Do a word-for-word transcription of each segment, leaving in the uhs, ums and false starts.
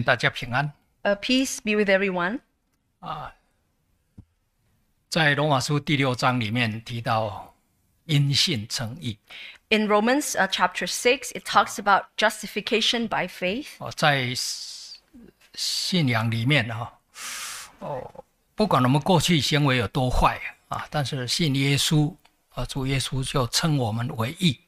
前大家平安。 Uh, peace be with everyone. 在罗马书第六章里面提到因信称义。 In Romans uh, chapter six, it talks about justification by faith. 哦，在信仰里面哈，哦，不管我们过去行为有多坏啊，但是信耶稣啊，主耶稣就称我们为义。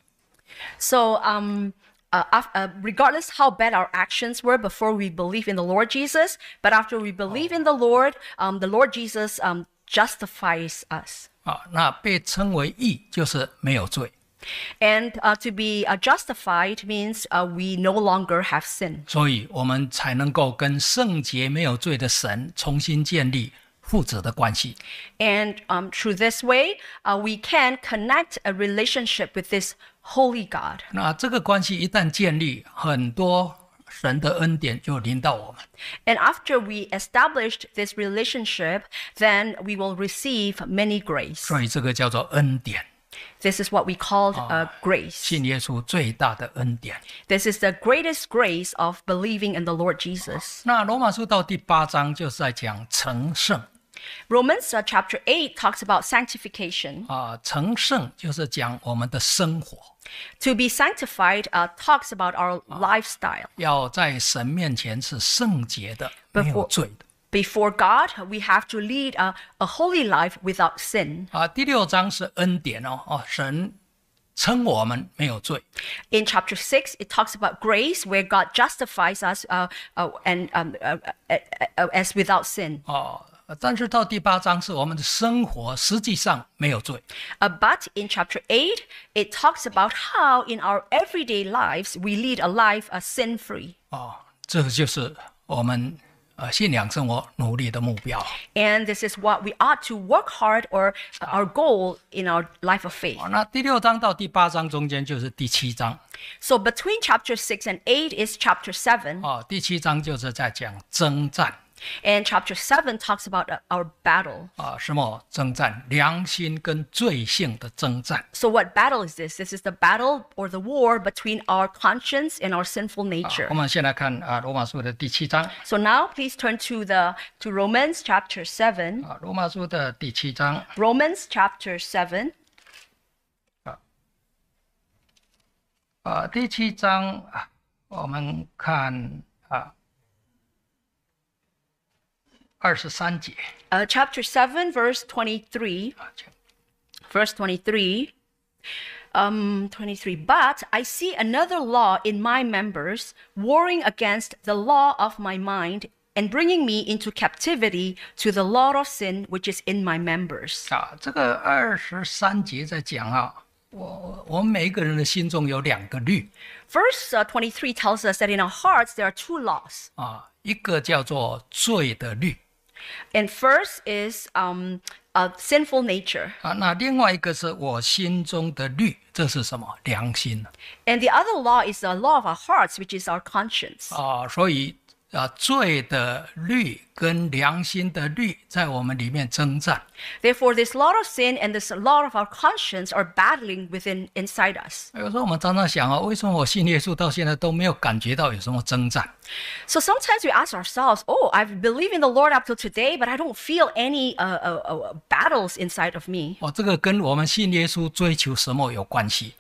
So, um, uh, af- uh, regardless how bad our actions were before we believe in the Lord Jesus, but after we believe in the Lord, um, the Lord Jesus um, justifies us. 啊，那被称为义就是没有罪， And uh, to be uh, justified means uh, we no longer have sin. 所以我们才能够跟圣洁没有罪的神重新建立父子的关系。 And um, through this way, uh, we can connect a relationship with this holy God. 那这个关系一旦建立，很多神的恩典就临到我们。 And after we established this relationship, then we will receive many grace. 所以这个叫做恩典， This is what we called uh, grace. 信耶稣最大的恩典。 This is the greatest grace of believing in the Lord Jesus. 那罗马书到第八章就是在讲成圣 Romans uh, chapter eight talks about sanctification. 啊，成圣就是讲我们的生活， To be sanctified uh, talks about our lifestyle. 要在神面前是圣洁的，没有罪的。 Before God, we have to lead a, a holy life without sin. 啊，第六章是恩典哦，哦，神称我们没有罪。 In chapter six, it talks about grace, where God justifies us uh, uh, and um, uh, uh, uh, as without sin. 哦，但是到第八章是我们的生活实际上没有罪。 Uh, but in chapter eight, it talks about how in our everyday lives we lead a life uh, sin-free. 哦，这个就是我们呃信仰生活努力的目标。 And this is what we ought to work hard or uh, our goal in our life of faith. 哦，那第六章到第八章中间就是第七章。 So between chapter six and eight is chapter seven. 哦，第七章就是在讲征战。 And chapter seven talks about uh, our battle. 啊，什么征战？良心跟罪性的征战。 So what battle is this? This is the battle or the war between our conscience and our sinful nature. 我们先来看啊，罗马书的第七章。 So now please turn to the to Romans chapter seven. 啊，罗马书的第七章。 Romans chapter seven. 啊，第七章啊，我们看啊，二十三节。 Uh, chapter seven, verse twenty-three. 啊，请 Verse twenty-three. Um, twenty-three. But I see another law in my members, warring against the law of my mind, and bringing me into captivity to the law of sin which is in my members. 啊，这个二十三节在讲啊，我我们每一个人的心中有两个律 Verse uh, twenty-three tells us that in our hearts there are two laws. 啊，一个叫做罪的律 And first is um, a sinful nature. 啊，那另外一个是我心中的律，这是什么？良心 And the other law is the law of our hearts, which is our conscience. 啊，所以啊，罪的律跟良心的律在我们里面征战。 Therefore, this law of sin and this law of our conscience are battling within inside us. 有时候我们常常想啊，为什么我信耶稣到现在都没有感觉到有什么征战？ So sometimes we ask ourselves, oh, I've believed in the Lord up till today, but I don't feel any uh, uh, uh, battles inside of me. 哦，这个跟我们信耶稣追求什么有关系？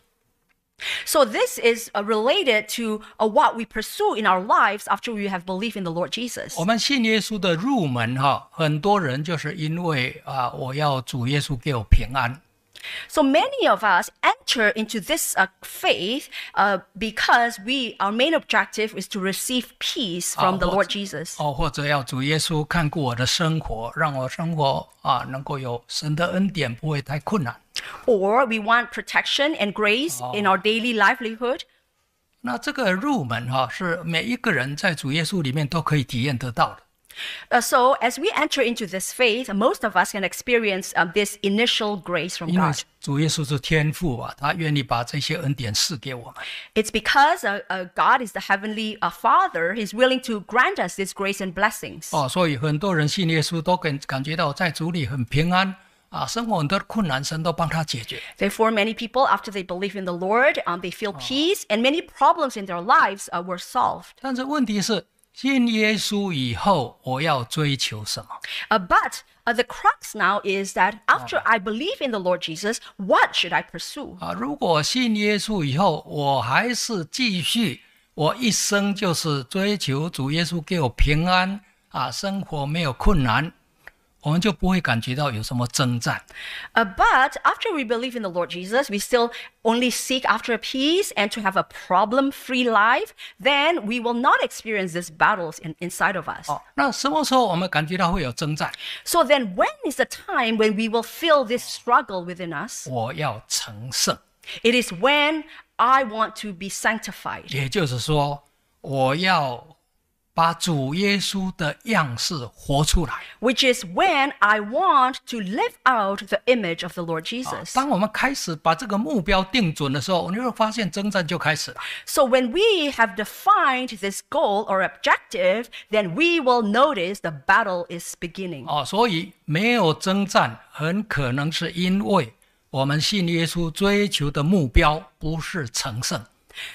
So this is uh, related to uh, what we pursue in our lives after we have believed in the Lord Jesus. 我们信耶稣的入门哈，很多人就是因为啊，我要主耶稣给我平安。 So many of us enter into this uh, faith uh, because we our main objective is to receive peace from the Lord Jesus. 哦，或者要主耶稣看顾我的生活，让我生活啊能够有神的恩典，不会太困难。 Or we want protection and grace in our daily livelihood. 那这个入门哈，是每一个人在主耶稣里面都可以体验得到的。 Uh, so as we enter into this faith, most of us can experience um, this initial grace from 因为 God. 主耶稣是天父啊，他愿意把这些恩典赐给我们。 It's because uh, uh, God is the heavenly uh, Father. He's willing to grant us this grace and blessings. 哦，所以很多人信耶稣都感感觉到在主里很平安啊，生活很多困难，神都帮他解决。 Therefore, many people, after they believe in the Lord, um, they feel peace, and many problems in their lives uh, were solved. 但是问题是， 信耶稣以后，我要追求什么？ Uh, but uh, the crux now is that after I believe in the Lord Jesus, what should I pursue? 啊，如果信耶稣以后，我还是继续，我一生就是追求主耶稣给我平安啊，生活没有困难，我们就不会感觉到有什么征战。 Uh, but after we believe in the Lord Jesus, we still only seek after peace and to have a problem-free life, then we will not experience these battles in, inside of us. 哦，那什么时候我们感觉到会有征战？ So then when is the time when we will feel this struggle within us? 我要成圣， It is when I want to be sanctified. 也就是说，我要把主耶稣的样式活出来。 Which is when I want to live out the image of the Lord Jesus. 当我们开始把这个目标定准的时候，你会发现征战就开始了。 So when we have defined this goal or objective, then we will notice the battle is beginning. 哦，所以没有征战，很可能是因为我们信耶稣追求的目标不是成圣。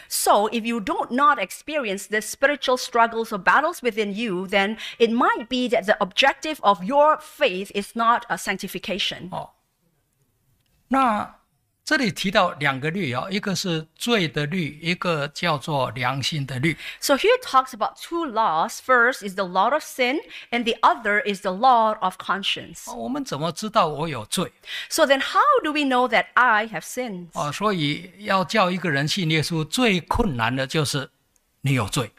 So if you do not experience the spiritual struggles or battles within you, then it might be that the objective of your faith is not a sanctification. 哦，那这里提到两个律啊，一个是罪的律，一个叫做良心的律。 So here it talks about two laws. First is the law of sin, and the other is the law of conscience. 哦我们怎么知道我有罪？ So then how do we know that I have sins? 哦，所以要叫一个人信耶稣，最困难的就是你有罪。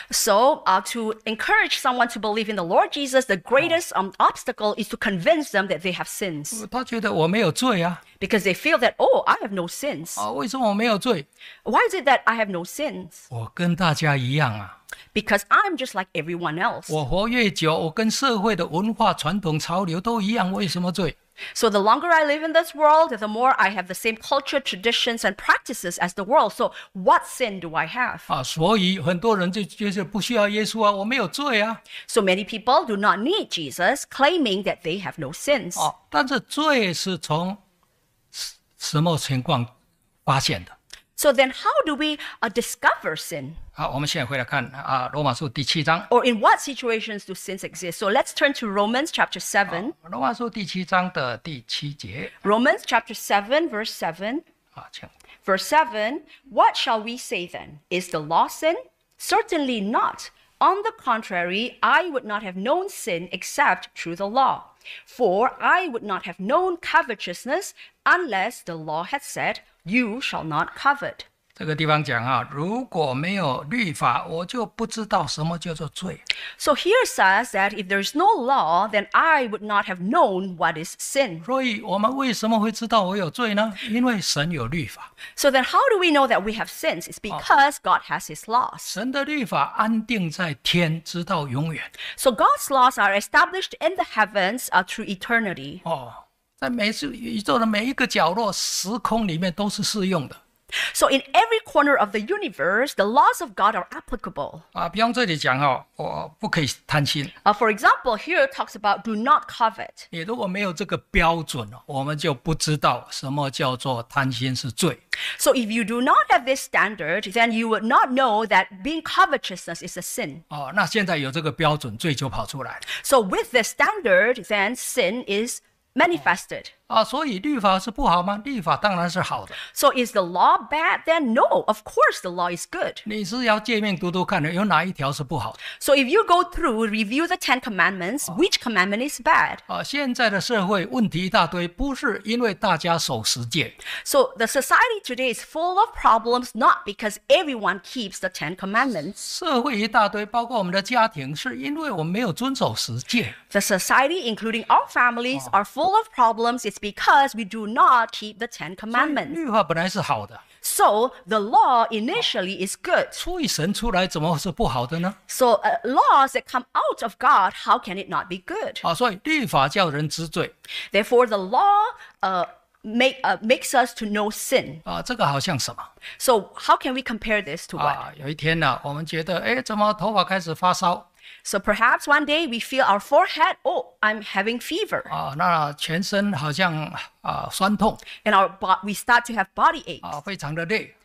So uh, to encourage someone to believe in the Lord Jesus, the greatest um, obstacle is to convince them that they have sins. 他觉得我没有罪啊， Because they feel that, oh, I have no sins. 啊，为什么我没有罪？ Why is it that I have no sins? 我跟大家一样啊。 Because I'm just like everyone else. 我活越久，我跟社会的文化、传统、潮流都一样，为什么罪？ So the longer I live in this world, the more I have the same culture, traditions, and practices as the world. So what sin do I have? 啊，所以很多人就觉得不需要耶稣啊，我没有罪啊。 So many people do not need Jesus, claiming that they have no sins. 哦，但是罪是从什么情况发现的？ So then how do we uh, discover sin? 好，我们现在回来看啊，罗马书第七章。 Or in what situations do sins exist? So let's turn to Romans chapter seven. 罗马书第七章的第七节 Romans chapter seven, verse seven. 啊，请 Verse seven, what shall we say then? Is the law sin? Certainly not. On the contrary, I would not have known sin except through the law. For I would not have known covetousness unless the law had said, you shall not covet. 这个地方讲啊，如果没有律法，我就不知道什么叫做罪。 So here says that if there's no law, then I would not have known what is sin. 所以我们为什么会知道我有罪呢？因为神有律法， So then how do we know that we have sins? It's because God has his laws. 神的律法安定在天，直到永远。 So God's laws are established in the heavens uh, through eternity. 哦，在每次宇宙的每一个角落、时空里面都是适用的。 So in every corner of the universe, the laws of God are applicable. 啊，比方这里讲哦，我不可以贪心。 Uh, for example, here it talks about do not covet. 你如果没有这个标准，我们就不知道什么叫做贪心是罪。 So if you do not have this standard, then you would not know that being covetousness is a sin. 哦，那现在有这个标准，罪就跑出来了。 So with this standard, then sin is manifested. 啊，所以律法是不好吗？律法当然是好的。 So is the law bad? Then no, of course the law is good. 你是要诫命读读看的，有哪一条是不好的？ So if you go through, review the Ten Commandments, which commandment is bad? 啊，现在的社会问题一大堆，不是因为大家守十诫， So the society today is full of problems, not because everyone keeps the Ten Commandments. 社会一大堆，包括我们的家庭，是因为我们没有遵守十诫。 The society, including our families, are full of problems. It's because we do not keep the Ten Commandments. 律法本来是好的， So the law initially is good. 出于神出来，怎么是不好的呢？ So uh, laws that come out of God, how can it not be good? 啊，所以律法叫人知罪 Therefore, the law uh, make, uh, makes us to know sin. 啊，这个好像什么 So how can we compare this to what? 啊？有一天呢、我们觉得，哎，怎么头发开始发烧 So perhaps one day we feel our forehead, oh, I'm having fever. 啊？那全身好像啊酸痛 And our bo- we start to have body aches. 啊，非常的累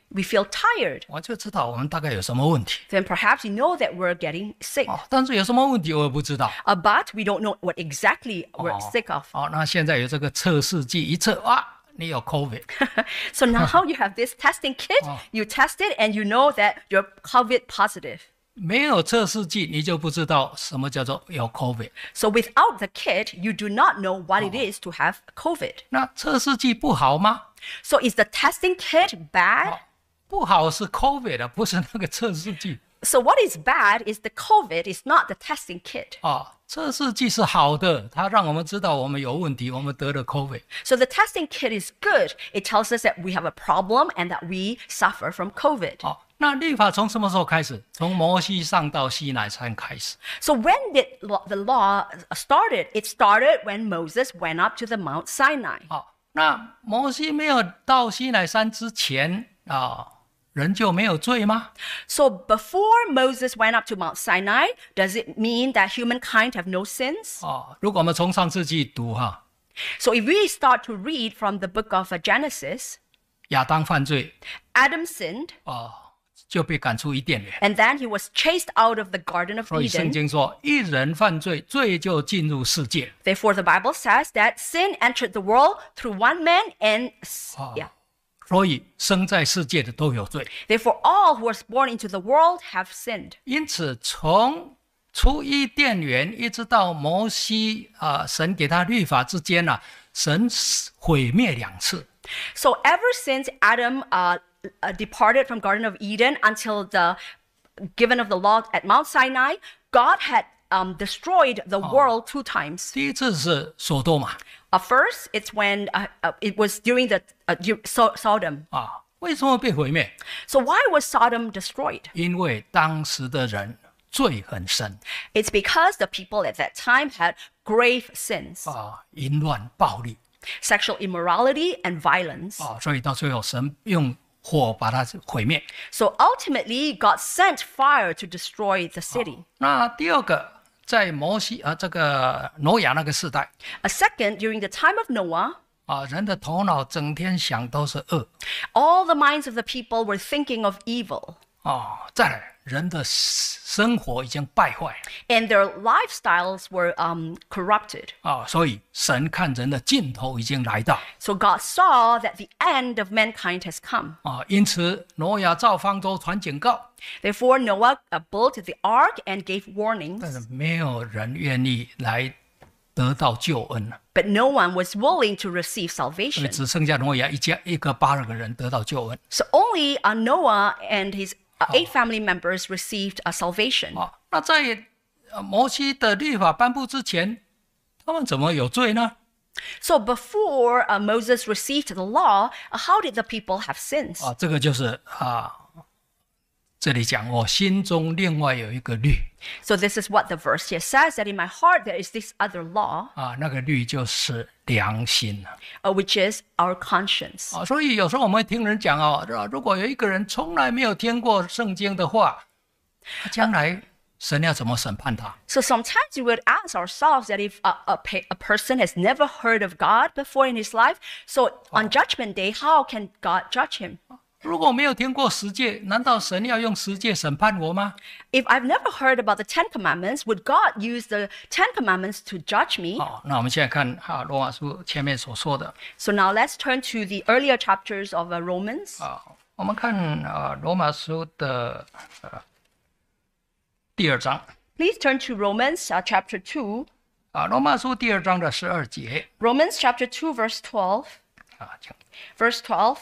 we feel tired, 我就知道我们大概有什么问题 then perhaps you know that we're getting sick. 哦，但是有什么问题我也不知道 Uh, but we don't know what exactly we're 哦 sick of. 哦，那现在有这个测试剂，一测哇，你有 COVID So now you have this testing kit, you test it, and you know that you're COVID positive. 没有测试剂，你就不知道什么叫做有 COVID。 So without the kit, you do not know what it is to have COVID. 那测试剂不好吗？ So is the testing kit bad? 不好是 COVID 的，不是那个测试剂 So what is bad is the COVID, is not the testing kit. 啊。测试剂是好的，它让我们知道我们有问题，我们得了 COVID。 So the testing kit is good. It tells us that we have a problem and that we suffer from COVID. 哦，那律法从什么时候开始？从摩西上到西乃山开始。 So when did lo- the law started? It started when Moses went up to the Mount Sinai. 哦，那摩西没有到西乃山之前啊，人就没有罪吗？ So before Moses went up to Mount Sinai, does it mean that humankind have no sins? 哦，如果我们从上世纪读哈， So if we start to read from the book of uh, Genesis, 亚当犯罪 Adam sinned, 哦，就被赶出伊甸园。 and then he was chased out of the Garden of 所以圣 Eden. 经说，一人犯罪，罪就进入世界。 Therefore, the Bible says that sin entered the world through one man, and s- yeah. 所以生在世界的都有罪。 Therefore, all who are born into the world have sinned. 因此，从出伊甸园一直到摩西啊、呃，神给他律法之间呢、啊，神毁灭两次。 So ever since Adam uh, uh, departed from Garden of Eden until the giving of the law at Mount Sinai, God had um, destroyed the world two times. 第一次是索多玛 Uh, first, it's when uh, uh, it was during the uh, du- so- Sodom. 啊，为什么被毁灭？ So why was Sodom destroyed? 因为当时的人罪很深 It's because the people at that time had grave sins, 啊，淫乱、暴力 sexual immorality, and violence. 啊，所以到最后神用火把它毁灭。 So ultimately, God sent fire to destroy the city. 那第二个，在摩西啊这个挪亚那个时代 A second, during the time of Noah, 啊，人的头脑整天想都是恶 all the minds of the people were thinking of evil, 啊。再来，人的生活已经败坏 and their lifestyles were um, corrupted. 啊，所以神看人的尽头已经来到 So God saw that the end of mankind has come. 啊，因此挪亚造方舟传警告， Therefore, Noah uh, built the ark and gave 但 warnings, 是没有人愿意来得到救恩了， but no one was willing to receive 所以 salvation. 只剩下挪亚一家一个八十个人得到救恩 So only uh, Noah and his uh, eight family members received a salvation. 啊。那在呃摩西的律法颁布之前，他们怎么有罪呢？ So before uh, Moses received the law, uh, how did the people have sins? 啊，这个就是啊，这里讲我心中另外有一个律 So this is what the verse here says, that in my heart there is this other law, 啊，那个律就是良心 uh, which is our conscience. 啊。所以有时候我们会听人讲哦，如果有一个人从来没有听过圣经的话，他将来神要怎么审判他？ So sometimes we would ask ourselves that if a, a, pe- a person has never heard of God before in his life, so on Judgment Day, how can God judge him? 如果没有听过十诫，难道神要用十诫审判我吗？ If I've never heard about the Ten Commandments, would God use the Ten Commandments to judge me? 好，那我们现在看哈罗马书前面所说的 So now let's turn to the earlier chapters of uh, Romans. 啊，我们看啊罗马书的呃第二章 Please turn to Romans uh, chapter two. 啊，罗马书第二章的十二节 Romans chapter two, verse twelve. 啊，请 Verse twelve.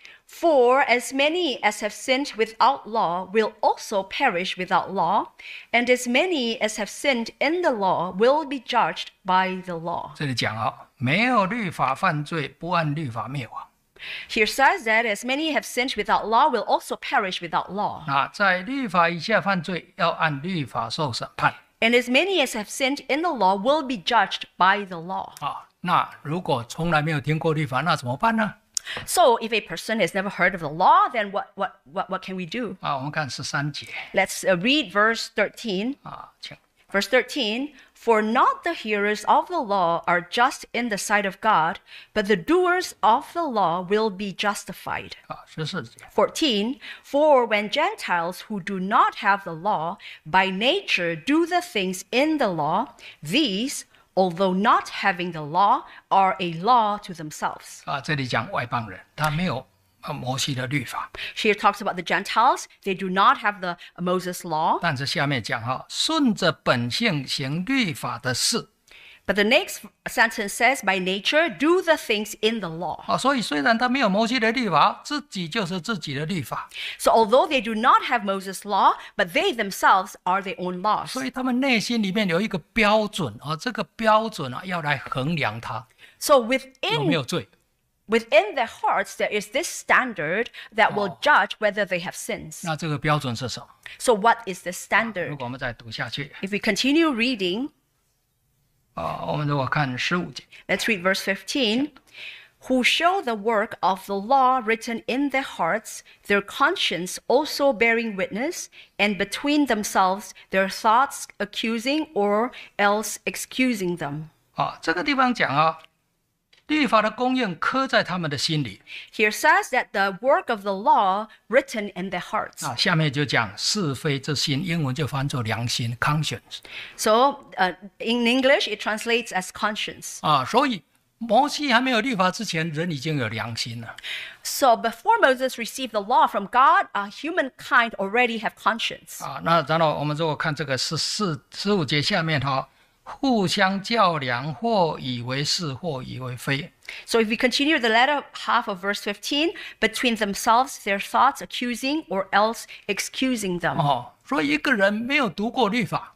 For as many as have sinned without law will also perish without law, and as many as have sinned in the law will be judged by the law. 这里讲啊，没有律法犯罪，不按律法灭亡。 Here says that as many have sinned without law will also perish without law. 那在律法以下犯罪，要按律法受审判 And as many as have sinned in the law will be judged by the law. 啊。那如果从来没有听过律法，那怎么办呢？ So if a person has never heard of the law, then what, what, what, what can we do? 啊，我们看十三节 Let's uh, read verse thirteen. 啊，请 Verse thirteen, for not the hearers of the law are just in the sight of God, but the doers of the law will be justified. 啊，十四节。 fourteen, for when Gentiles who do not have the law by nature do the things in the law, these, although not having the law, are a law to themselves. 啊，这里讲外邦人，他没有呃摩西的律法， Here talks about the Gentiles. They do not have the Moses law. 但是下面讲哈，顺着本性行律法的事 But the next sentence says, by nature, do the things in the law. 啊，所以虽然他没有摩西的律法，自己就是自己的律法， So although they do not have Moses' law, but they themselves are their own laws. 所以他们内心里面有一个标准啊，这个标准啊要来衡量他 So 有没 within 有罪。 within their hearts, there is this standard that will judge whether they have sins. 那这个标准是什么？ So what is the 如 standard? 果我们再读下去 If we continue reading, 啊，我们如果看十五节 let's read verse fifteen. Who show the work of the law written in their hearts, their conscience also bearing witness, and between themselves their thoughts accusing or else excusing them. 啊，这个地方讲啊，律法的供应刻在他们的心里 Here says that the work of the law written in their hearts. 啊，下面就讲是非之心，英文就翻作良心 （conscience） So uh, in English, it translates as conscience. 啊，所以摩西还没有律法之前，人已经有良心了 So before Moses received the law from God, uh, humankind already have conscience. 啊。那然后我们如果看这个十四、十五节下面哈，互相较量，或以为是，或以为非。 So if we continue the latter half of verse fifteen, between themselves their thoughts accusing or else excusing them. 哦，所以一个人没有读过律法，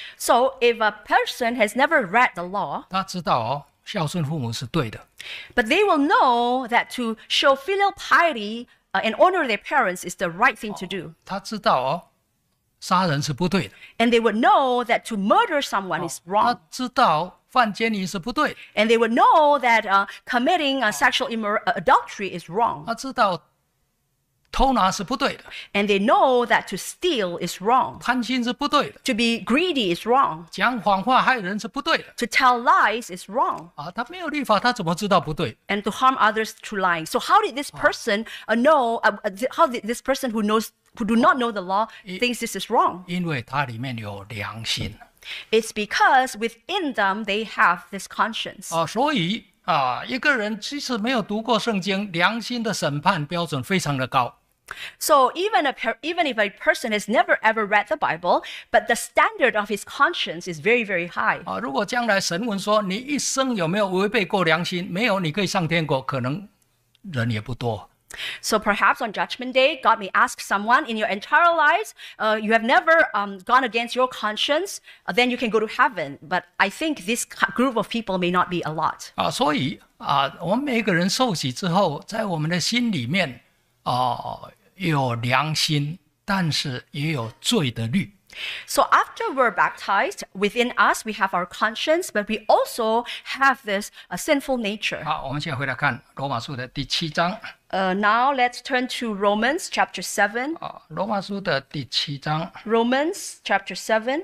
So if a person has never read the law, 他知道哦，孝顺父母是对的， but they will know that to show filial piety uh, and honor their parents is the right thing to do. 他知道哦，杀人是不对的， And they would know that to murder someone is 他 wrong. 知道犯奸淫是不对的， And they would know that uh, committing uh, sexual immor- uh, adultery is wrong. 他知道偷拿是不对的， And they know that to steal is wrong. 贪心是不对的， To be greedy is wrong. 讲谎话害人是不对的 To tell lies is wrong. 啊！他没有律法，他怎么知道不对？ And to harm others through lying. So how did this person uh, know, uh, uh, th- how did this person who knows, who do not know the law thinks this is wrong? 因为它里面有良心 It's because within them they have this conscience. 啊，所以啊，一个人即使没有读过圣经，良心的审判标准非常的高。 So even a per- even if a person has never ever read the Bible, but the standard of his conscience is very, very high. 啊，如果将来神问说你一生有没有违背过良心？没有，你可以上天国，可能人也不多。 So perhaps on Judgment Day, God may ask someone in your entire lives, uh, you have never um, gone against your conscience, uh, then you can go to heaven. But I think this c- group of people may not be a lot. 啊，所以啊，我们每个人受洗之后，在我们的心里面啊有良心，但是也有罪的律。 So after we're baptized, within us we have our conscience, but we also have this uh, sinful nature. 好，我们现在回来看罗马书的第七章 Uh, now let's turn to Romans chapter seven. 啊，罗马书的第七章 Romans chapter seven.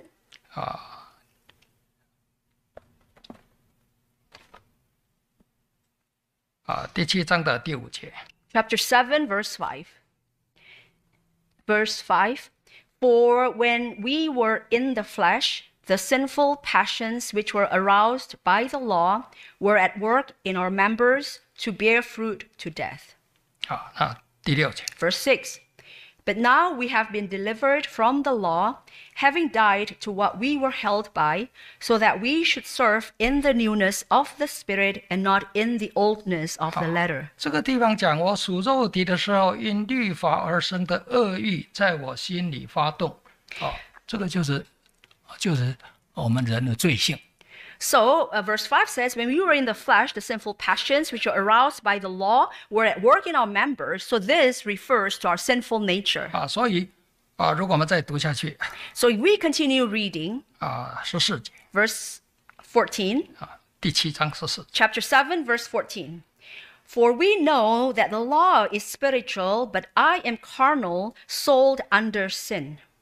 啊，第七章的第五节。 Chapter seven, verse five. Verse five. For when we were in the flesh, the sinful passions which were aroused by the law were at work in our members to bear fruit to death. 好，那第六节。 Verse six. But now we have been delivered from the law, having died to what we were held by, so that we should serve in the newness of the Spirit and not in the oldness of the letter. 这个地方讲，我属肉体的时候，因律法而生的恶欲在我心里发动。哦，这个就是就是我们人的罪性。 So, uh, verse five says, when we were in the flesh, the sinful passions which were aroused by the law were at work in our members. So, this refers to our sinful nature. 啊，所以啊，如果我们再读下去 So, if we continue reading, 啊，十四节 verse fourteen, 啊，第七章十四。 chapter seven, verse fourteen. For we know that the law is spiritual, but I am carnal, sold under sin.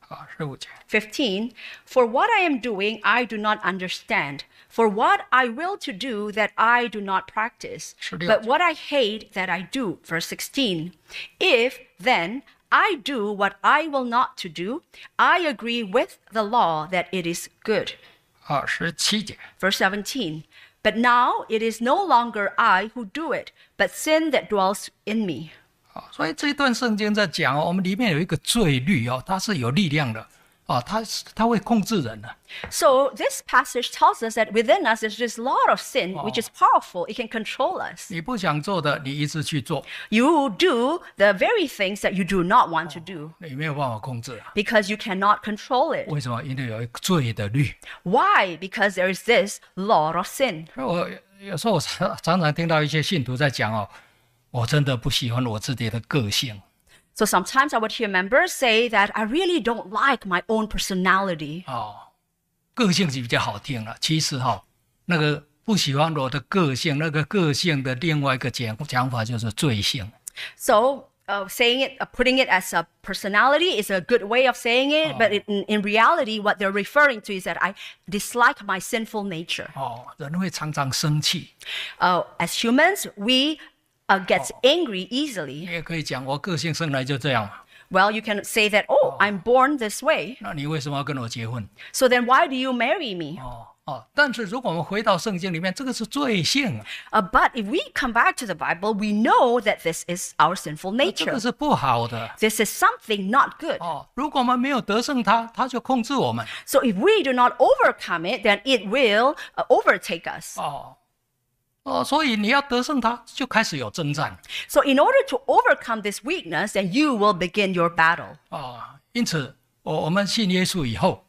啊，十五节。 fifteen, For what I am doing, I do not understand. For what I will to do, that I do not practice. 十六 But what I hate, that I do. Verse sixteen, If then I do what I will not to do, I agree with the law that it is good. 啊，十七节。 Verse seventeen, But now it is no longer I who do it, but sin that dwells in me. 啊，所以这一段圣经在讲哦，我们里面有一个罪律哦，它是有力量的哦，它它会控制人的。 So this passage tells us that within us there's this lot of sin which is powerful. It can control us. 你不想做的，你一直去做， You do the very things that you do not want to do 你没有办法控制啊。 because you cannot control it. 为什么？因为有一个罪的律。 Why? Because there is this law of sin. 所以我有时候我常常常听到一些信徒在讲哦，我真的不喜欢我自己的个性。 So sometimes I would hear members say that I really don't like my own personality. 哦，个性是比较好听了。其实哈、哦，那个不喜欢我的个性，那个个性的另外一个讲讲法就是罪性。 So uh, saying it, uh, putting it as a personality is a good way of saying it, but in, in reality, what they're referring to is that I dislike my sinful nature. 哦，人会常常生气， Uh, as humans, we uh, get angry easily. 你也可以讲我个性生来就这样嘛。 Well, you can say that, oh, I'm born this way. 那你为什么要跟我结婚？ So then why do you marry me? 哦哦，但是如果我们回到圣经里面，这个是罪性啊， Uh, but if we come back to the Bible, we know that this is our sinful 这 nature. 个是不好的。 This is something not good. 哦，如果我们没有得胜它，它就控制我们。 So if we do not overcome it, then it will uh, overtake us. 哦哦，所以你要得胜它，就开始有征战。 So in order to overcome this weakness, then you will begin your battle. 哦，因此我我们信耶稣以后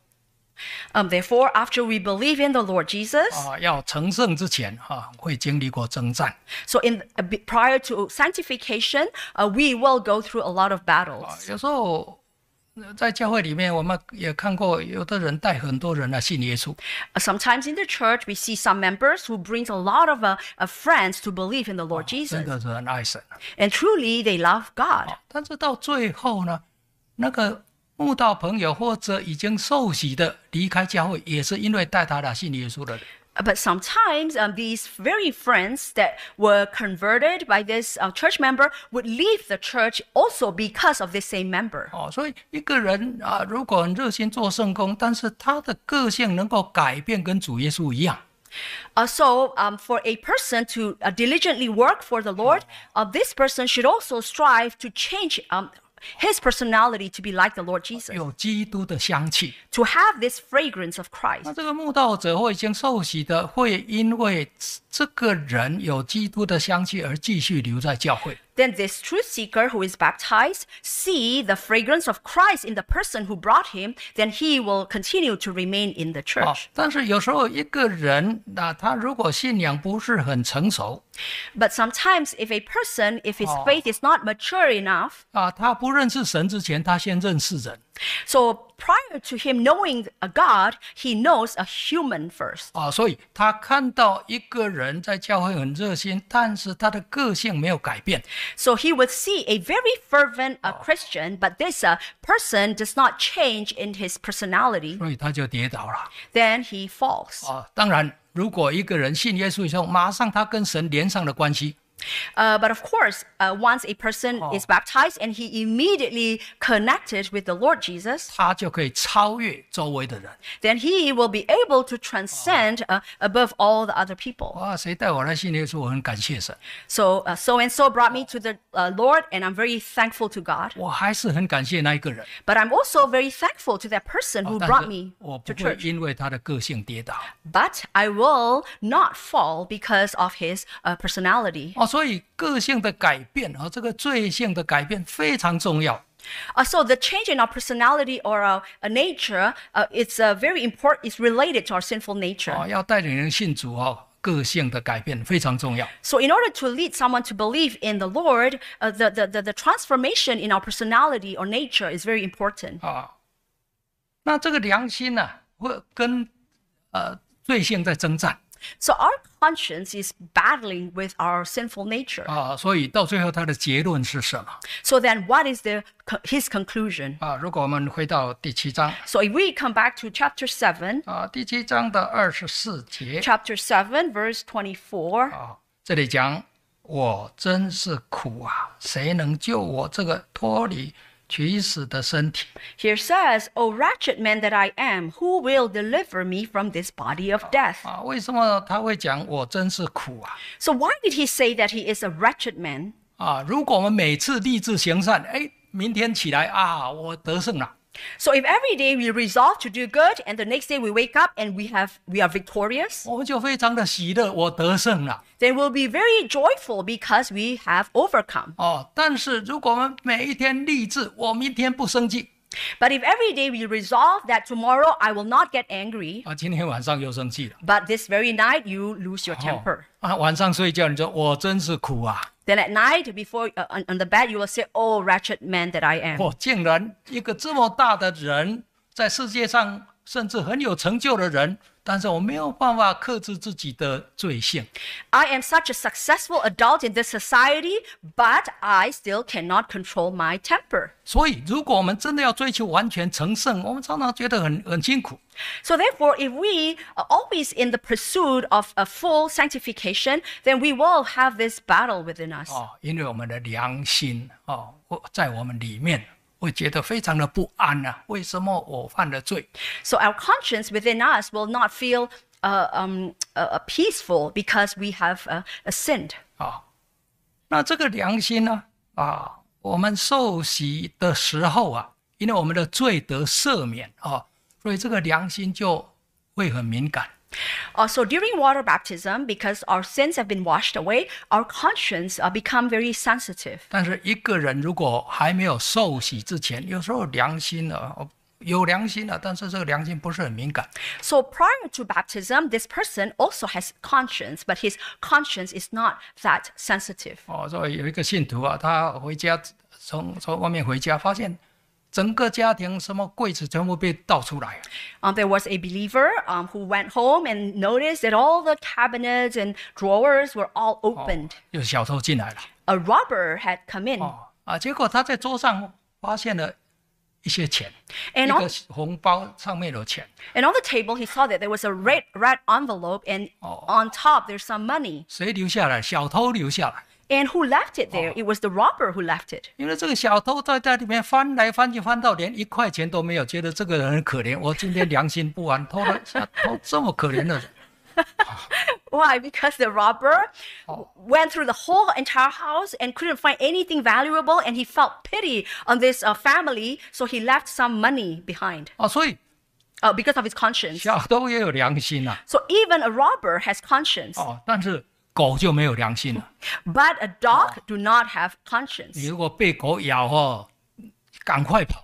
Um, therefore, after we believe in the Lord Jesus, 啊，要成圣之前啊，会经历过征战。 so in a bit prior to sanctification, uh, we will go through a lot of 啊 battles. 有时候呃在教会里面，我们也看过有的人带很多人来信耶稣。 Uh, sometimes in the church, we see some members who brings a lot of, uh, of friends to believe in the Lord 真 Jesus. 的是很爱神。 And truly, they love God. 但是到最后呢，那个慕道朋友或者已经受洗的离开教会，也是因为带他来信耶稣的人。 But sometimes um, these very friends that were converted by this uh, church member would leave the church also because of this same member. 哦，所以一个人啊，如果很热心做圣工，但是他的个性能够改变，跟主耶稣一样。 Uh, so, um, for a person to uh, diligently work for the Lord, uh, this person should also strive to change um, his personality to be like the Lord Jesus, 有基督的香气。 to have this fragrance of 那 Christ. 这个慕道者或已经受洗的，会因为这个人有基督的香气而继续留在教会。 Then this truth seeker who is baptized see the fragrance of Christ in the person who brought him, then he will continue to remain in the 哦 church. 但是有时候一个人啊，他如果信仰不是很成熟 But sometimes if a person, if his faith is not mature enough, 啊，他不认识神之前，他先认识人 so prior to him knowing a God, he knows a human first. 啊，所以他看到一个人在教会很热心，但是他的个性没有改变， So he would see a very fervent uh, Christian, but this uh, person does not change in his personality, 所以他就跌倒了 then he falls. 啊。当然，如果一个人信耶稣以后，马上他跟神连上了关系， Uh, but of course, uh, once a person is baptized and he immediately connected with the Lord Jesus, 他就可以超越周围的人。 then he will be able to transcend uh, above all the other people. 哇，谁带我来信耶稣？我很感谢神， So, uh, so and so brought me to the uh, Lord, and I'm very thankful to God. 我还是很感谢那一个人。 But I'm also very thankful to that person who 但 brought 是 me 我 to 不会 church. 因为他的个性跌倒。 But I will not fall because of his uh, personality. 哦，所以个性的改变和、哦、这个罪性的改变非常重要。 Uh, so the change in our personality or our, uh, nature, uh, it's uh, very important. It's related to our sinful nature. 哦，要带领人信主哦，个性的改变非常重要。 So in order to lead someone to believe in the Lord, uh, the, the, the, the transformation in our personality or nature is very important. 啊，那这个良心呢、会跟呃罪性在征战。 So our conscience is battling with our sinful nature. 啊，所以到最后他的结论是什么？ So then what is the his conclusion? 啊，如果我们回到第七章， So if we come back to chapter seven, 啊，第七章的二十四节， chapter seven, verse twenty-four, 啊，这里讲我真是苦啊，谁能救我这个脱离取死的身体？ here says, O wretched man that I am, who will deliver me from this body of death? 啊，为什么他会讲我真是苦啊？ So why did he say that he is a wretched man? 啊，如果我们每次立志行善，哎，明天起来啊，我得胜了。 So if every day we resolve to do good and the next day we wake up and we have we are victorious, 我们就非常的喜乐，我得胜了。 then we'll be very joyful because we have overcome. 哦，但是如果我们每一天立志，我明天不生气， But if every day we resolve that tomorrow I will not get angry, 啊，今天晚上又生气了。 but this very night you lose your temper. 啊，晚上睡觉你说我真是苦啊， Then at night before uh, on, on the bed you will say, "Oh wretched man that I am." 我竟然一个这么大的人，在世界上甚至很有成就的人，但是我没有办法克制自己的罪性。 I am such a successful adult in this society, but I still cannot control my temper. 所以，如果我们真的要追求完全成圣，我们常常觉得很很辛苦。 So therefore, if we are always in the pursuit of a full sanctification, then we will have this battle within us. 哦，因为我们的良心哦，在我们里面会觉得非常的不安啊。为什么我犯了罪？ So our conscience within us will not feel uh, um, uh, peaceful because we have uh, sinned. 啊，那这个良心呢？啊，我们受洗的时候啊，因为我们的罪得赦免啊，所以这个良心就会很敏感。 Uh, so during water baptism, because our sins have been washed away, our conscience uh, become very sensitive. 但是一个人如果还没有受洗之前，有时候良心呢，有良心了，但是这个良心不是很敏感。 So prior to baptism, this person also has conscience, but his conscience is not that sensitive. 哦，所以有一个信徒啊，他回家从从外面回家，发现整个家庭什么柜子全部被倒出来。 Um, there was a believer um, who went home and noticed that all the cabinets and drawers were all opened. 有小偷进来了。 A robber had come in. 哦啊，结果他在桌上发现了一些钱， And 一 on, 个红包上面有钱， and on the table, he saw that there was a red, red envelope, and Oh. on top, there's some money. 谁留下来？小偷留下来。 And who left it there? It was the robber who left it. 因为这个小偷在在里面翻来翻去，翻到连一块钱都没有，觉得这个人很可怜。我今天良心不安，偷了下偷这么可怜的人。 Why? Because the robber went through the whole entire house and couldn't find anything valuable, and he felt pity on this uh, family, so he left some money behind 啊，所以 uh, because of his conscience. 小偷也有良心啊。 So even a robber has conscience, 哦，但是狗就没有良心了。 but a dog do not have 你 conscience. 如果被狗咬哦，赶快跑。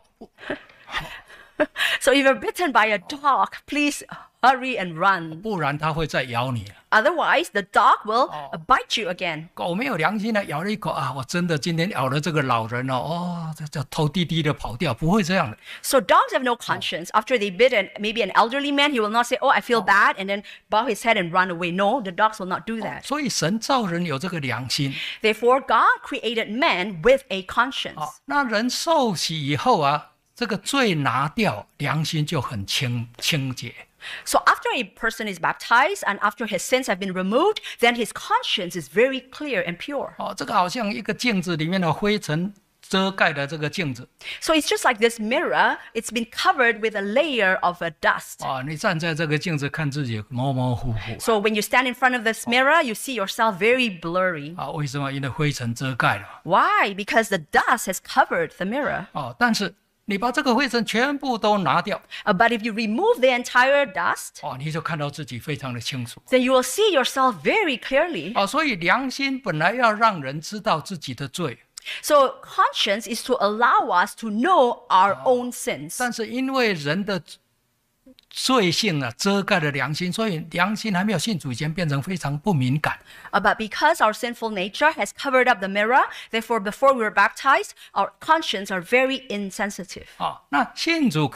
So if you're bitten by a dog, please hurry and run. 不然它会再咬你。 Otherwise, the dog will uh, bite you again. 狗没有良心的咬了一口啊！我真的今天咬了这个老人哦，哦，这这头低低的跑掉，不会这样的。 So dogs have no conscience. After they bit an, maybe an elderly man, he will not say, "Oh, I feel bad," and then bow his head and run away. No, the dogs will not do that. 所以神造人有这个良心 Therefore, God created man with a conscience. 啊。那人受洗以后啊，这个罪拿掉，良心就很清清洁。 So after a person is baptized and after his sins have been removed, then his conscience is very clear and pure. 哦，这个好像一个镜子里面的灰尘遮盖的这个镜子 So it's just like this mirror. It's been covered with a layer of a dust. 啊。你站在这个镜子看自己模模糊糊 So when you stand in front of this mirror, you see yourself very blurry. 啊。为什么？因为灰尘遮盖了 Why? Because the dust has covered the mirror. 哦。但是你把这个灰尘全部都拿掉 Uh, but if you remove the entire dust, 哦，你就看到自己非常的清楚 then you will see yourself very clearly. 哦。所以良心本来要让人知道自己的罪， So conscience is to allow us to know our own sins. 但是因为人的罪性啊遮盖了良心，所以良心还没有信主以前变成非常不敏感 Uh, but because our sinful nature has covered up the mirror, therefore before we were baptized, our conscience are very insensitive. 啊。那信主开始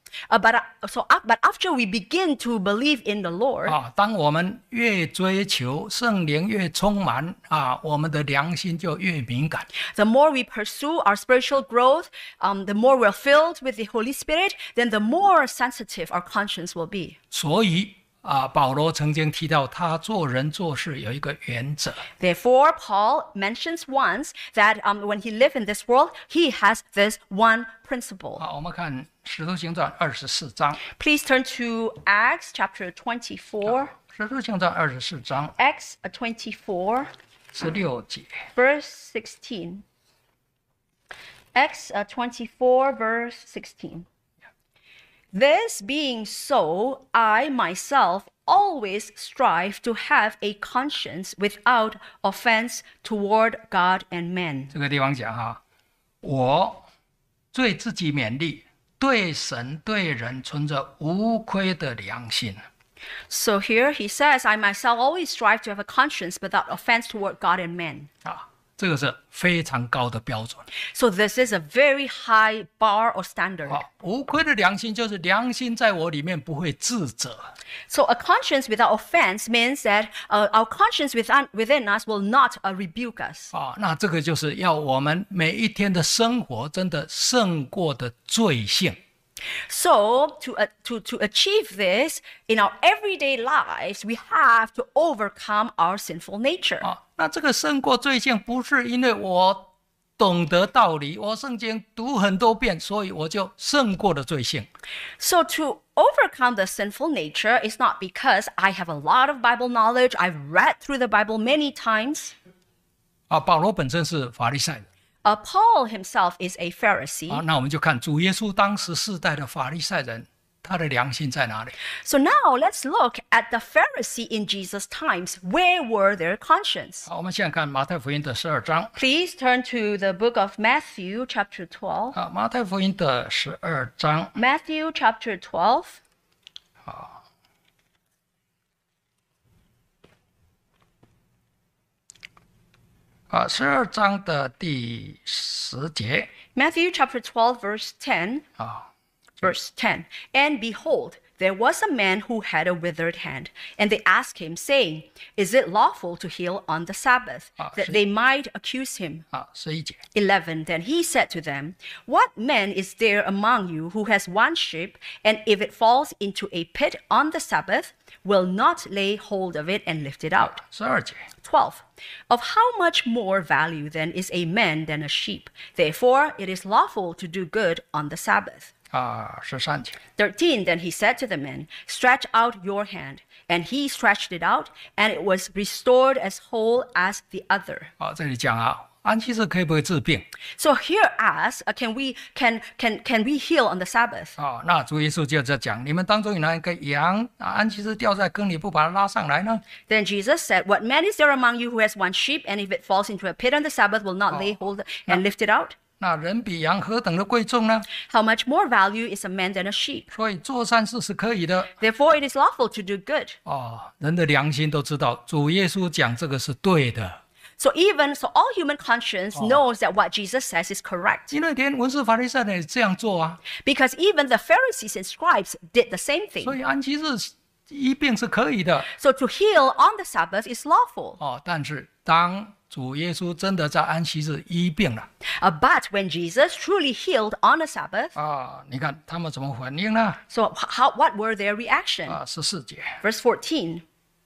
Uh, but uh, so, uh, but after we begin to believe in the Lord, 啊，当我们越追求圣灵越充满啊，我们的良心就越敏感。 the more we pursue our spiritual growth, um, the more we're filled with the Holy Spirit, then the more sensitive our conscience will be. 所以啊，保罗曾经提到他做人做事有一个原则。 Therefore, Paul mentions once that um, when he lived in this world, he has this one principle. 好，我们看《使徒行传》二十四章，《 Please turn to Acts chapter twenty-four. 使徒行传》二十四章 Acts twenty-four, 十六节。 verse sixteen. Acts uh, twenty-four, verse sixteen. This being so, I myself always strive to have a conscience without offense toward God and men. 这个地方讲哈，我对自己勉励，对神对人存着无亏的良心。 So here he says, I myself always strive to have a conscience without offense toward God and men. 啊，这个是非常高的标准。 So this is a very high bar or standard. 啊，无亏的良心就是良心在我里面不会自责。 So a conscience without offense means that uh, our conscience within, within us will not uh, rebuke us. 啊，那这个就是要我们每一天的生活真的胜过的罪性。 So to, uh, to, to achieve this in our everyday lives, we have to overcome our sinful nature. 啊，那这个胜过罪性不是因为我懂得道理，我圣经读很多遍，所以我就胜过了罪性。 So to overcome the sinful nature is not because I have a lot of Bible knowledge, I've read through the Bible many times. 啊，保罗本身是法利赛人。 Uh, Paul himself is a Pharisee. 啊，那我们就看主耶稣当时世代的法利赛人，他的良心在哪里？ So now let's look at the Pharisee in Jesus' times. Where were their conscience? 好，我们现在看马太福音的十二章。 Please turn to the book of Matthew, chapter twelve. 啊，马太福音的十二章。 Matthew, chapter twelve. 啊，十二章的第十节 Matthew, chapter twelve, verse ten. 啊， Verse ten. And behold, there was a man who had a withered hand. And they asked him, saying, Is it lawful to heal on the Sabbath? Ah, That see. they might accuse him. 啊，十一节 eleven. Then he said to them, What man is there among you who has one sheep, and if it falls into a pit on the Sabbath, will not lay hold of it and lift it out? 十二节 twelve. Of how much more value then is a man than a sheep? Therefore it is lawful to do good on the Sabbath. 啊，十三节 thirteen. Then he said to the man, Stretch out your hand. And he stretched it out, and it was restored as whole as the other. 啊，这里讲啊，安息日可以不可以治病？ So here asks, uh, can we can can can we heal on the Sabbath? 啊，那主耶稣就在讲，你们当中有哪一个羊啊，安息日掉在坑里，不把它拉上来呢？ Then Jesus said, What man is there among you who has one sheep, and if it falls into a pit on the Sabbath, will not lay hold and lift it out? 那人比羊何等的贵重呢？ How much more value is a man than a sheep? 所以做善事是可以的。 Therefore it is lawful to do good. 哦，人的良心都知道，主耶稣讲这个是对的， So even so all human conscience knows that what Jesus says is correct. 因为连文士法利赛人也这样做啊。 Because even the Pharisees and scribes did the same 所 thing. 以安息日医病是可以的。 So to heal on the Sabbath is lawful. 哦，但是当主耶稣真的在安息日医病了 Uh, but when Jesus truly healed on a Sabbath, 啊，你看他们怎么反应呢？ so how what were their reaction? 啊，十四节 Verse fourteen.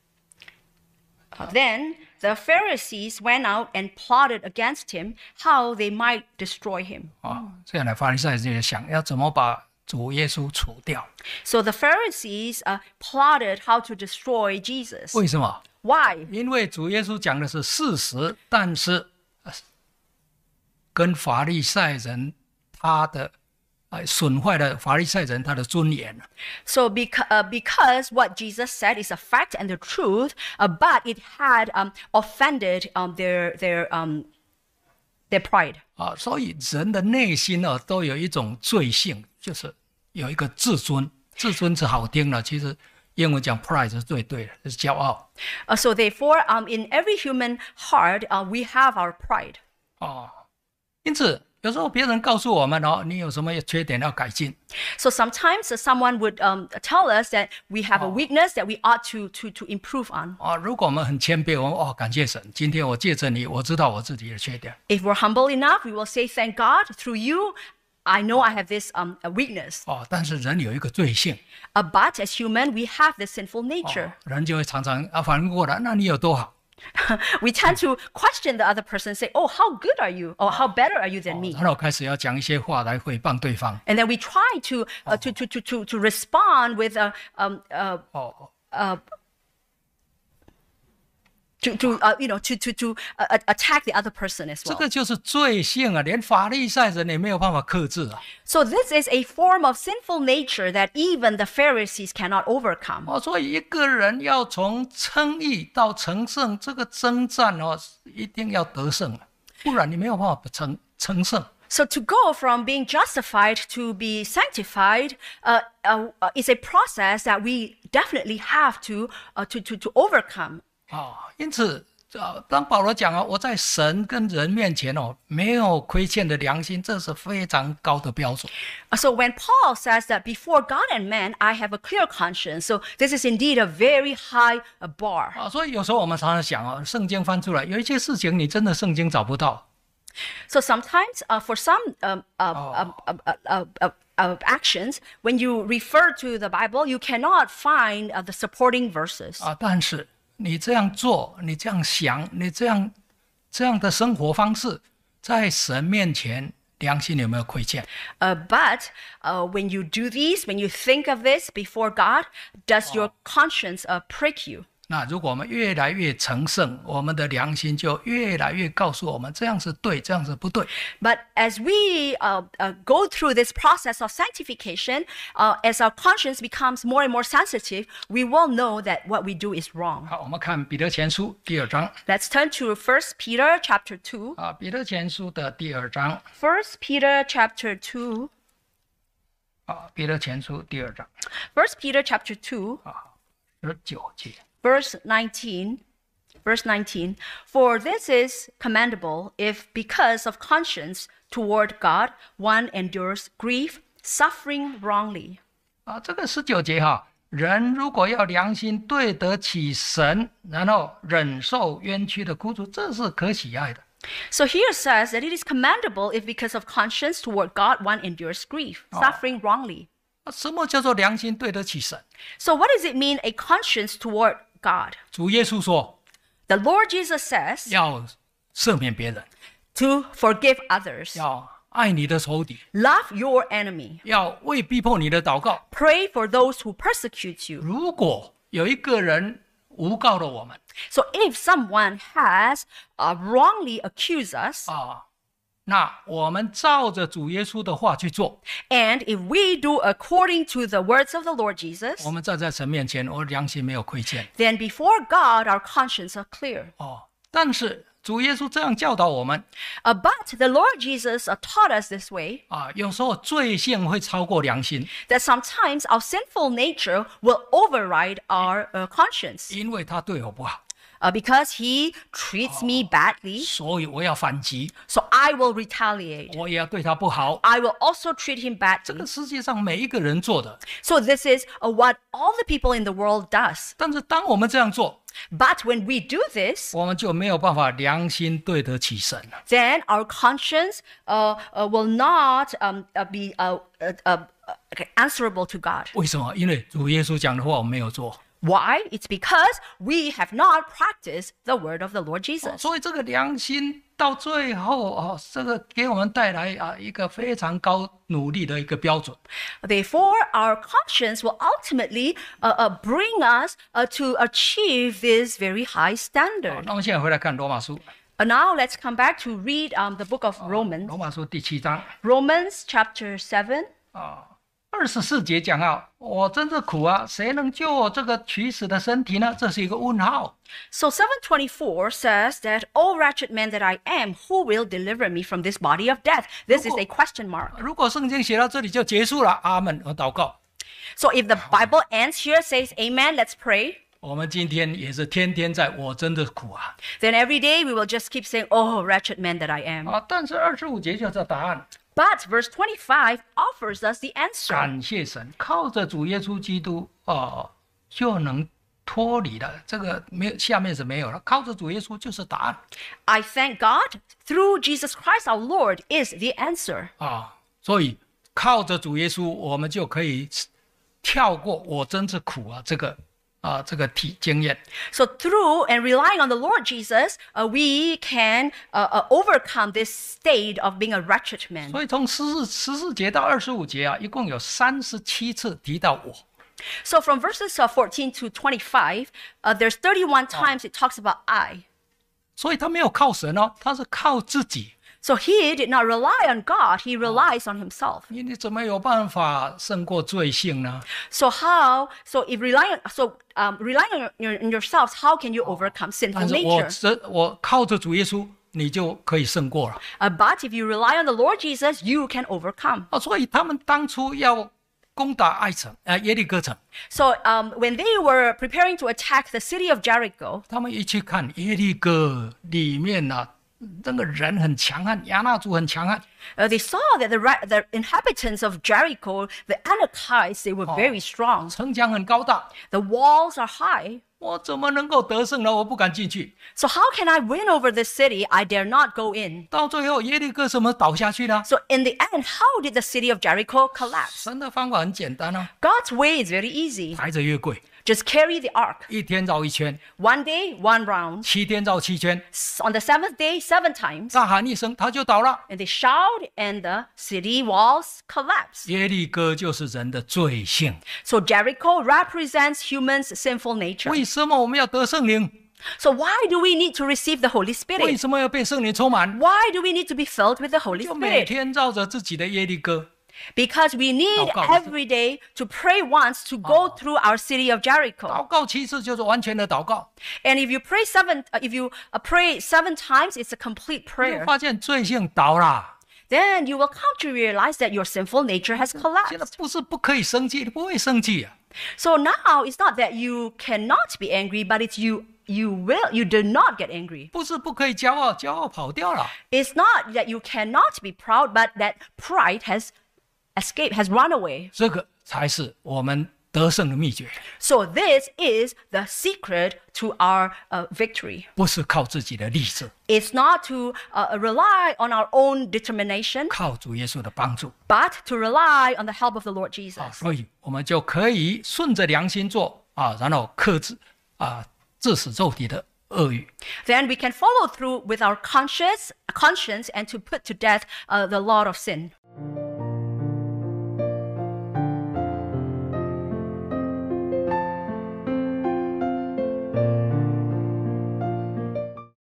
Uh, then the Pharisees went out and plotted against him how they might destroy him. 啊，这样的法利赛人就想要怎么把主耶稣除掉？ So the Pharisees uh, plotted how to destroy Jesus. 为什么？ Why? 因为主耶稣讲的是事实，但是、呃跟法利赛人他的呃损坏了法利赛人他的尊严。 So beca- uh, because what Jesus said is a fact and the truth, uh, but it had um, offended um, their their um, their pride. 啊，所以人的内心呢，都有一种罪性，就是有一个自尊。自尊是好听的，其实英文讲 pride 是最对的，是骄傲。 Uh, so therefore, um, in every human heart, uh, we have our pride. 哦，因此有时候别人告诉我们哦，你有什么缺点要改进。 So sometimes uh, someone would um, tell us that we have a weakness that we ought to, to, to improve on. 哦，如果我们很谦卑，我们哦感谢神，今天我借着你，我知道我自己的缺点。 If we're humble enough, we will say, thank God, through you, I know I have this um, a weakness. 哦，但是人有一个罪性， Uh, but as human, we have this sinful nature. 人就会常常啊反应过来，那你有多好？ We tend to question the other person and say, oh, how good are you? Or how better are you than me? 然后开始要讲一些话来诽谤对方。 And then we try to, uh, to, to, to, to, to respond with a, um, uh, 哦， uh, to, to uh, you know, to, to, to uh, attack the other person as 这 well. 个就是罪性啊，连法利赛人也没有办法克制啊。 So this is a form of sinful nature that even the Pharisees cannot overcome. 哦，所以一个人要从称义到成圣，这个征战哦，一定要得胜啊，不然你没有办法成成圣。 So to go from being justified to be sanctified uh, uh, uh, is a process that we definitely have to, uh, to, to, to overcome. 啊，因此，呃，当保罗讲啊，我在神跟人面前哦，没有亏欠的良心，这是非常高的标准。 Uh, So when Paul says that before God and man, I have a clear conscience, so this is indeed a very high uh, bar. 啊，所以有时候我们常常想啊，圣经翻出来，有一些事情你真的圣经找不到。 So sometimes uh, for some um, uh, uh, uh, uh, uh, uh, uh, actions, when you refer to the Bible, you cannot find uh, the supporting verses. 啊，但是你这样做，你这样想，你这样这样的生活方式，在神面前，良心有没有亏欠？ Uh, but uh, when you do these, when you think of this before God, does your conscience uh, prick you? 那如果我们越来越成圣，我们的良心就越来越告诉我们，这样是对，这样是不对。 But as we uh, uh, go through this process of sanctification, uh, as our conscience becomes more and more sensitive, we will know that what we do is wrong. 好，我们看彼得前书第二章 Let's turn to First Peter chapter two. 啊，彼得前书的第二章 First Peter chapter two. 啊，彼得前书第二章 First Peter chapter two, 十九节。 verse nineteen. Verse nineteen. For this is commendable if because of conscience toward God one endures grief, suffering wrongly. 啊，这个十九节哈，人如果要良心对得起神，然后忍受冤屈的苦楚，这是可喜爱的。 So here it says that it is commendable if because of conscience toward God one endures grief, suffering wrongly. 啊什么叫做良心对得起神？ So what does it mean, a conscience toward God? 主耶稣说 The Lord Jesus says 要赦免别人， to forgive others, 要爱你的仇敌， love your enemy, 要为逼迫你的祷告。 pray for those who persecute you. 如果有一个人诬告了我们 So if someone has uh, wrongly accused us, 啊，那我们照着主耶稣的话去做， and if we do according to the words of the Lord Jesus, 我们站在神面前，我良心没有亏欠 then before God our conscience are clear. 哦。但是主耶稣这样教导我们 Uh, but the Lord Jesus uh, taught us this way, 啊，有时候罪性会超过良心， that sometimes our sinful nature will override our uh, conscience 因为他对我不好， uh, because he treats me badly, 所以我要反击， so I will retaliate. 我也要对他不好。 I will also treat him 这 badly. 个世界上每一个人做的， So this is uh, what all the people in the world does. 但是当我们这样做， But when we do this, 我们就没有办法良心对得起神了。 then our conscience uh, uh, will not um, uh, be uh, uh, uh, uh, answerable to God. 为什么？因为主耶稣讲的话我们没有做， Why? It's because we have not practiced the word of the Lord Jesus. 所以这个良心到最后哦，这个给我们带来啊一个非常高努力的一个标准。 Therefore, our conscience will ultimately uh, uh, bring us uh, to achieve this very high 好 standard. 那我们现在回来看罗马书， Uh, now let's come back to read um, the book of Romans. 罗马书第七章 Romans chapter seven. 啊，二十四节讲啊，我真是苦啊，谁能救我这个取死的身体呢？这是一个问号。 So seven twenty-four says that, "O wretched man that I am, who will deliver me from this body of death?" This is a question mark. 如果圣经写到这里就结束了，阿门，我祷告。 So if the Bible ends here, says Amen, let's pray. 我们今天也是天天在我真的苦啊 then every day we will just keep saying, "Oh, wretched man that I am." 啊！但是二十五节就是答案， But verse twenty-five offers us the answer. 感谢神，靠着主耶稣基督哦，就能脱离了这个没有，下面是没有了，靠着主耶稣就是答案 I thank God through Jesus Christ our Lord is the answer. 啊！所以靠着主耶稣，我们就可以跳过我真是苦啊这个啊这个体经验。 So through and relying on the Lord Jesus, uh, we can uh, uh, overcome this state of being a wretched man. 所以从十四十四节到二十五节啊，一共有三十七次提到我。 So from verses uh, fourteen to twenty-five, uh, there's thirty-one times it talks about I. 所以他没有靠神哦，他是靠自己。 So he did not rely on God, he relies on himself. 你你怎么有办法胜过罪性呢？ So how, so if relying, so um, relying on, your, on yourselves, how can you overcome sinful 但是我 nature? 这我靠着主耶稣，你就可以胜过了 Uh, but if you rely on the Lord Jesus, you can overcome. 啊！所以他们当初要攻打爱城，呃耶利哥城， So um, when they were preparing to attack the city of Jericho, 他们一去看耶利哥里面啊，那个人很强悍，亚纳族很强悍， uh, they saw that the, ra- the inhabitants of Jericho, the Anakites, they were very strong. 城墙很高大， The walls are high. 我怎么能够得胜呢？我不敢进去。 So how can I win over this city? I dare not go in. 到最后耶利哥怎么倒下去呢？ So in the end, how did the city of Jericho collapse? 神的方法很简单啊， God's way is very easy. 抬着约柜， Just carry the ark. 一天绕一圈， One day, one round. 七天绕七圈， On the seventh day, seven times. 大喊一声，他就倒了。 And they shout, and the city walls collapse. 耶利哥就是人的罪性。 So Jericho represents humans' sinful nature. 为什么我们要得圣灵？ So why do we need to receive the Holy 为 Spirit? 什么要被圣灵充满？ Why do we need to be filled with the Holy 就每 Spirit? 天绕着自己的耶利哥。 Because we need 祷告。 every day to pray once to go through our city of Jericho. 祷告七次就是完全的祷告， And if you pray seven, uh, if you uh, ppray seven times, it's a complete 就 prayer. 发现罪性倒了。 Then you will come to realize that your sinful nature has 现在 collapsed. 不是不可以生气，你不会生气啊。 So now it's not that you cannot be angry, but it's you you will you do not get angry. 不是不可以骄傲，骄傲跑掉了。 It's not that you cannot be proud, but that pride has escaped, has run away. 这个才是我们得胜的秘诀， So this is the secret to our uh, victory. 不是靠自己的力志， It's not to uh, rely on our own determination, 靠主耶稣的帮助 but to rely on the help of the Lord Jesus. 啊，所以我们就可以顺着良心做啊，然后克制啊致死肉体的恶欲。 Then we can follow through with our conscience, conscience and to put to death uh, the law of sin.